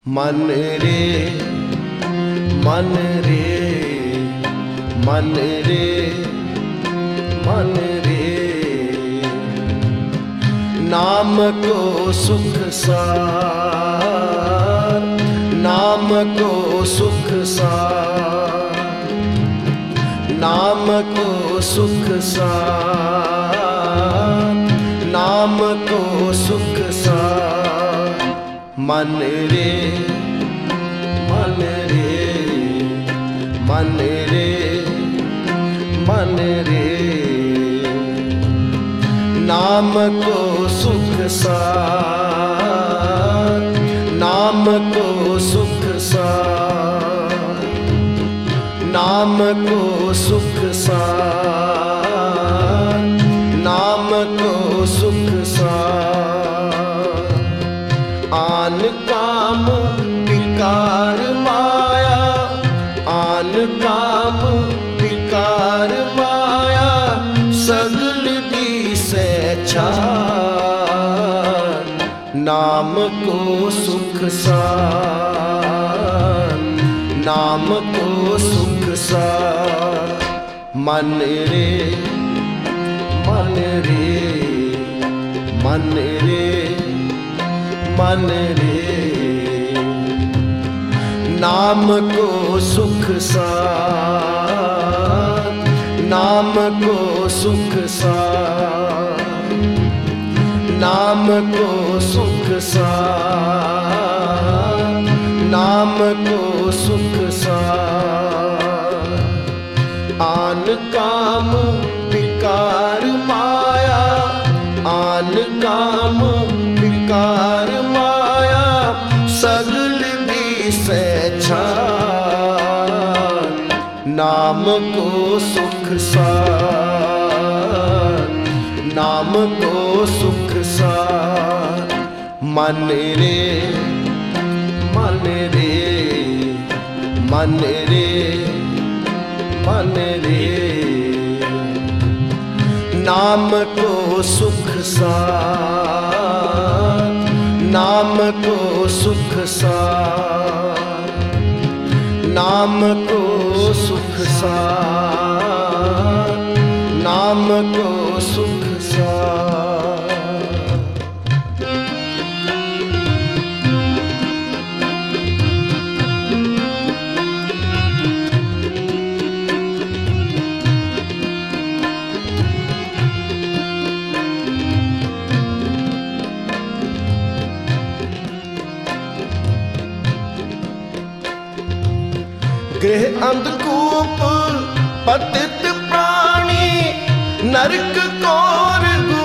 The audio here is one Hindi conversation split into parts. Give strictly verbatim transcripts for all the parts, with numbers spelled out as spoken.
मन रे मन रे मन रे मन रे, नाम को सुख सार, नाम को सुख सार, नाम को सुख सार, नाम को सुख सार। मन रे मन रे मन रे मन रे, नाम को सुख सार, नाम को सुख सार, नाम को सुख सार, नाम को सुख सार। आन काम विकार माया, आन काम विकार माया, सगल दिसे छान। नाम को सुख सार, नाम को सुख सार। मन रे मन रे मन रे मन रे, नाम को सुख सार, नाम को सुख सार, नाम को सुख सार, नाम को सुख सार। आन काम विकार माया, आन काम विकार माया, सगल दिसे छान। नाम को सुख सार, नाम को सुख सार। मन रे मन रे मन रे मन रे, नाम को सुख सार, नाम को सुख सार, नाम को सुख सार, नाम को सुख सार। गृह अंधकूप पतित प्राणी, नरक कौर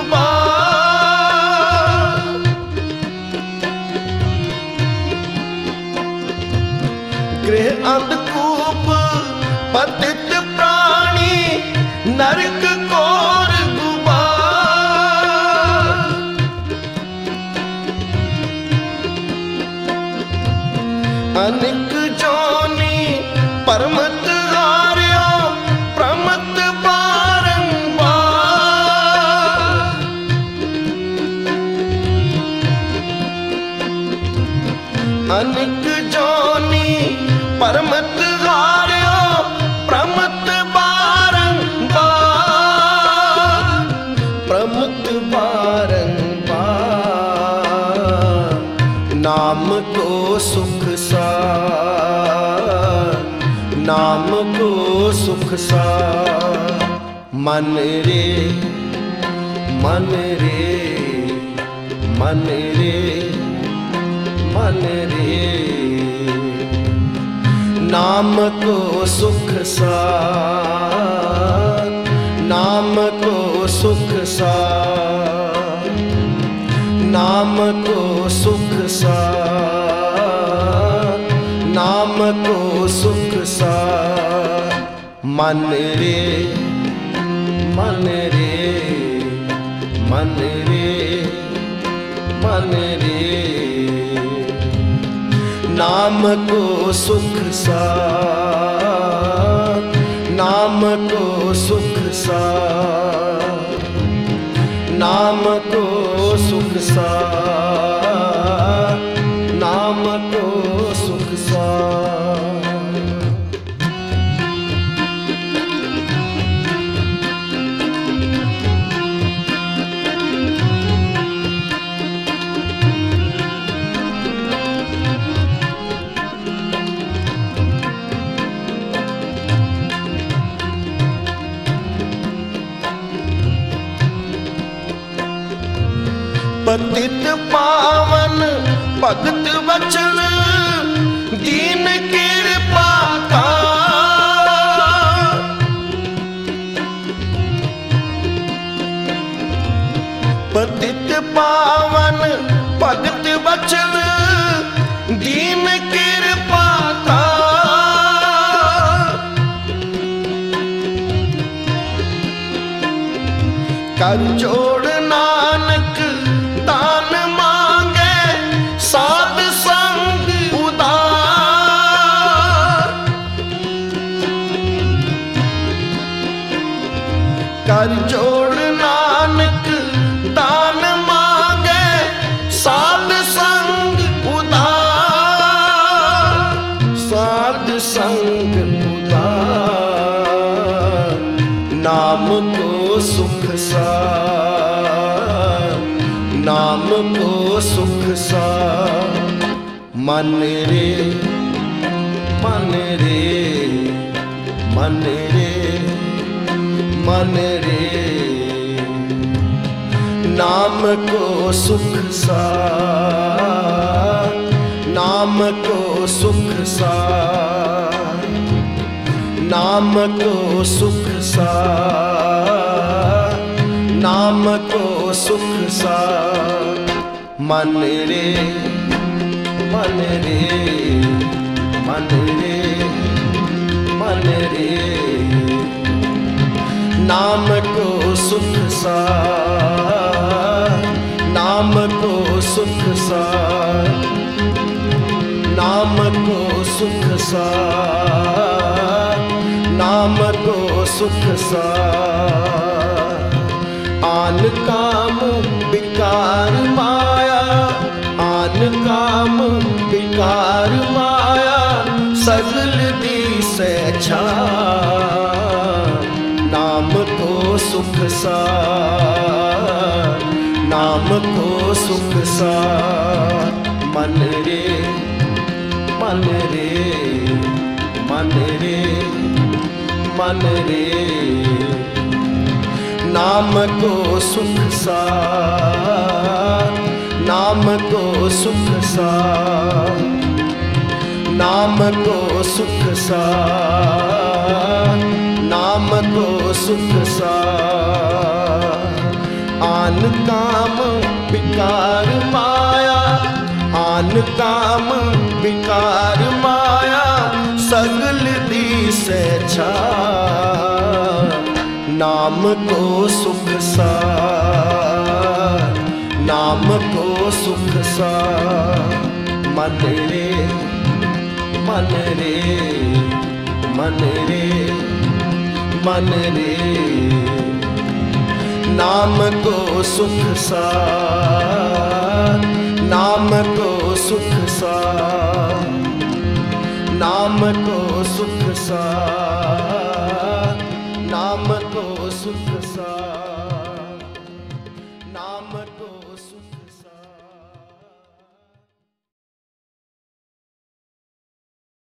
गुबार। गृह अंधकूप पतित प्राणी, नरक कौर गुबार। अनेक जोनी परमत हार्यो, प्रमत बारंबार। अनेक जोनी परमत हार्यो, प्रमत बारंबार, प्रमत बारंबार। नाम को सुख सार, नाम को सुख सार। मन रे मन रे मन रे मन रे, नाम को सुख सार, नाम को सुख सार, नाम को सुख सार, नाम को सुख सार। मन रे मन रे मन रे मन रे, नाम को सुख सार, नाम को सुख सार, नाम को सुख सार, नाम नाम को सुख सा। पतित पावन भगत वचन दीन कृपा का। पतित पावन भगत वचन दीन कृपा का। कर जोड़ नानक दान मांगे साध संग उदार। कर जोड़ नानक दान मांगे साध संग उदार। साध संग उदार नाम को सुख सा। नाम को सुख सा। मन रे मन रे मन रे मन रे नाम को सुख सा। नाम को सुख सा। नाम को सुख सा। नाम को सुख सा। मन रे मन रे मन रे मन रे नाम को सुख सा। नाम को सुख सा। नाम को सुख सा। नाम को सुख सा। आन काम विकार माया। आन काम विकार माया सगल दिसे छा। नाम को सुख सा। नाम को सुख सा। मन रे मन रे मन रे मन रे नाम को सुख सा। नाम को सुख सा। नाम को सुख सा। नाम को सुख सा। आन काम विकार माया। आन काम विकार माया सगल दिसे छा। नाम को सुख सा। नाम को सुख सा। मन रे मन रे मन रे मन रे नाम को सुख सा। नाम को सुख सा। नाम को सुख सा।